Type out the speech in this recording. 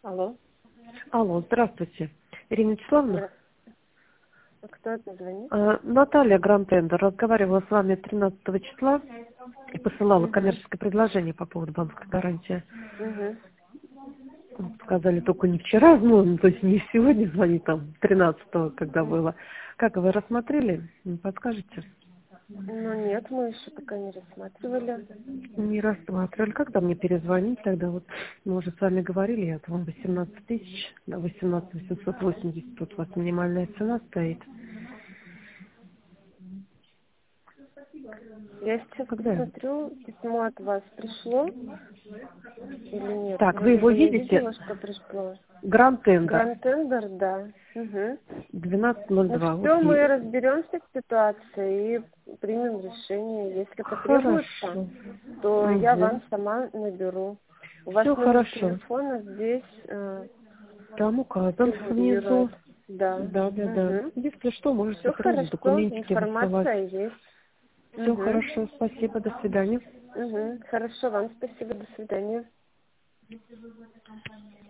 Алло. Алло, здравствуйте. Ирина Вячеславовна? Да. А кто это звонит? Наталья Грантендер. Разговаривала с вами 13 числа и посылала Угу. коммерческое предложение по поводу банковской гарантии. Угу. Сказали только не вчера, то есть не сегодня звонить, там, 13-го, когда было. Как вы рассмотрели? Не подскажете? Ну нет, мы еще пока не рассматривали. Не рассматривали. Когда мне перезвонить тогда? Вот мы уже с вами говорили, я вам 18 тысяч, на 18 880, тут у вас минимальная цена стоит. Я сейчас Когда? посмотрю, письмо от вас пришло или нет. Так, вы Вроде его бы я видите? видела, что пришло. Гранд Тендер. Гранд Тендер, да. Угу. Ну 12.02. Вот все, мы есть. разберемся с ситуацией и примем решение. Если потребуется, Хорошо. то я Угу. вам сама наберу. У вас Все номер хорошо. телефона здесь Там указан внизу. фигурирует. Да. Да, да, да. Угу. Если что, можете Все сразу хорошо, документики высылать. информация есть. Все Угу. хорошо. Спасибо. До свидания. Угу. Хорошо, вам спасибо, до свидания.